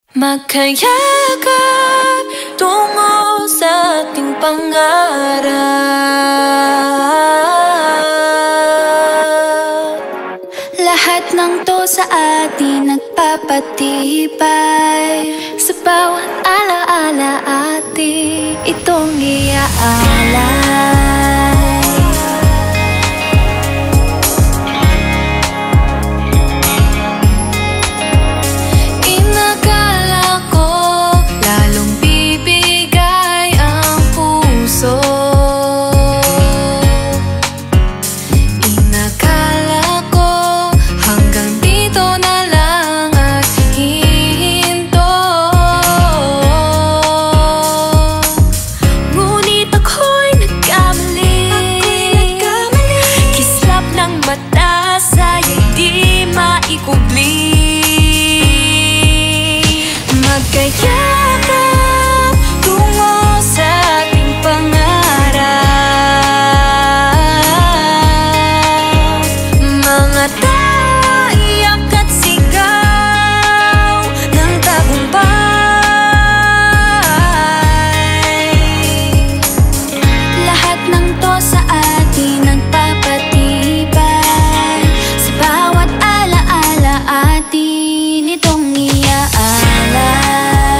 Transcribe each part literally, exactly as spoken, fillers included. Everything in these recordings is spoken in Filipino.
Magkayakap tungo sa ating pangarap. Lahat ng to sa atin nagpapatibay. Sa bawat alaala atin itong iaalay. Magkayakap tungo sa ating pangarap. Mga tao iyak at sigaw ng tagumpay. Lahat ng to sa atin nagpapatibay. Sa bawat alaala atin itong iaalay.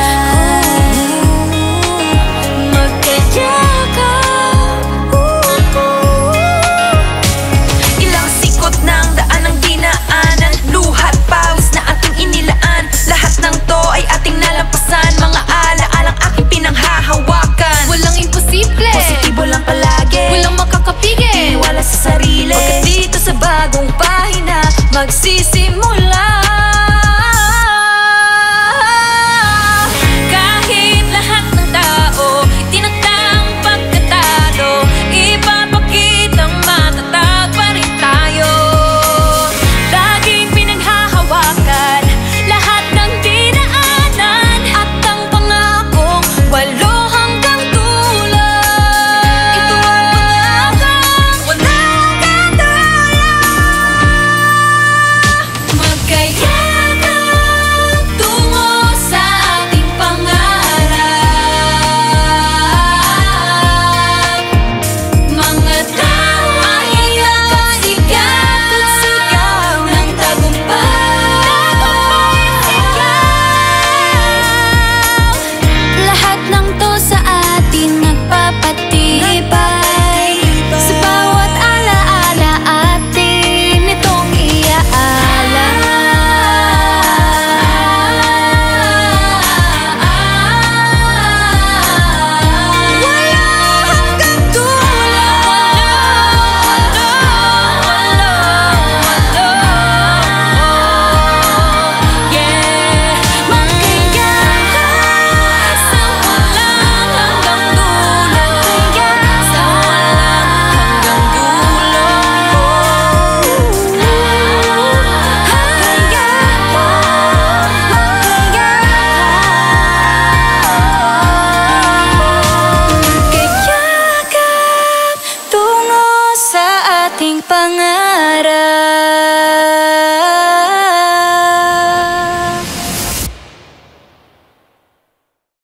Mga ala-alang aking pinanghahawakan. Walang imposible, positibo lang palagi. Walang makakapigil, tiwala sa sarili. Pagkat dito sa bagong pahina magsisimula. Kahit lahat ng tao itinatang pagkatalo, ipapakitang matatag pa rin tayo. Laging pinanghahawakan lahat ng dinaanan at ang pangakong walo hanggang dulo. Ito ang pangakong walang katulad. Magkayakap tungo sa ating pangarap. Mga tao ay iyak at sigaw ng tagumpay. Lahat ng to sa atin nagpapatibay. Sa bawat alaala atin itong iaalay. Wala hanggang dulo. Yeah, magkayakap sa walang hanggang dulo. Sa walang hanggang dulo. Magkayakap tungo sa ating pangarap.